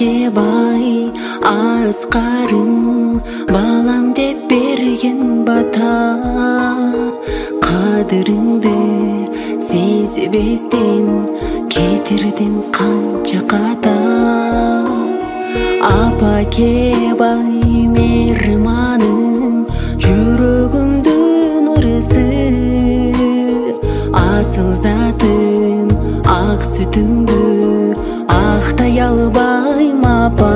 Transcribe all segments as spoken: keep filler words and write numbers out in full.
Апаке бай асқарым, балам деп берген бата. Қадіріңді сезбестен кетірдім қанша қата. Апаке бай мейірманың, жүрегімдің нұрысы. Асыл затым, ақ сүтіңді ақтай албайм апа.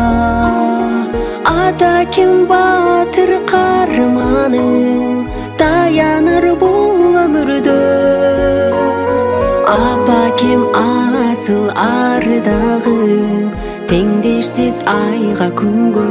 Атакем батыр қарманым, таяныр бұл өмірді. Апакем асыл ардағым, теңдерсіз айға күнгі.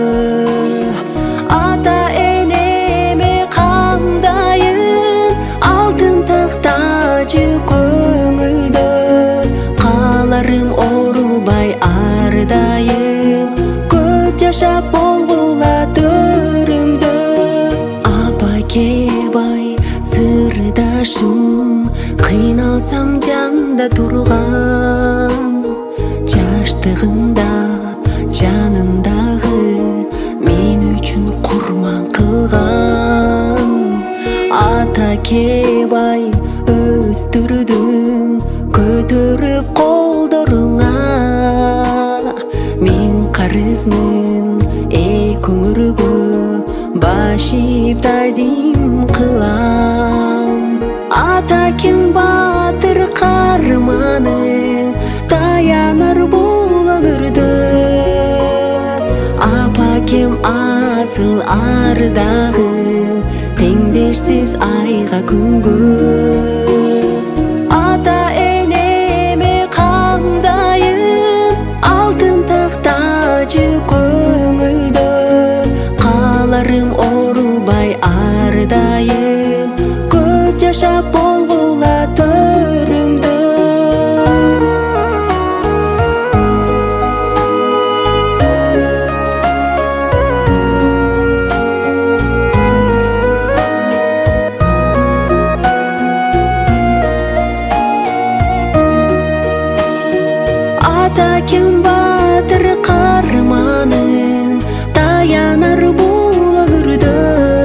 Ата енеме қамдайын, алтын тақтажы көңілді. Қаларым орубай ардайым, көп жашап болғыла төрімді. Апаке бай сырдашым, қиналсам жанда тұрған. Жаштығында жанымдағы мен үшін құрман қылған. Атаке бай өстірдің, көтеріп қолдарыңа. Мен қарызмын ей көңіргі, башип тазим қылам. Атакем батыр қарманым, таянар бұл өмірді. Апакем асыл ардағым, теңдерсіз айға күнгі. Ата енеме қамдайын, алтын тақтажы көңілді. Қаларым орубай ардайым, көп жашап болғыла төрімді. Атакем батыр қарманым, таянар бұл өмірді.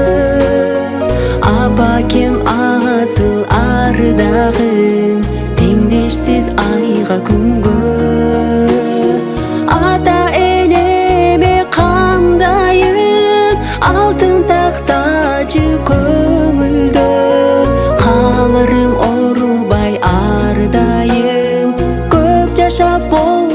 Апакем асыл ардағым, теңдерсіз айға күнгі. Ата енеме қамдайын, алтын тақтажы көңілді. Қаларым орубай ардайым, көп жашап бол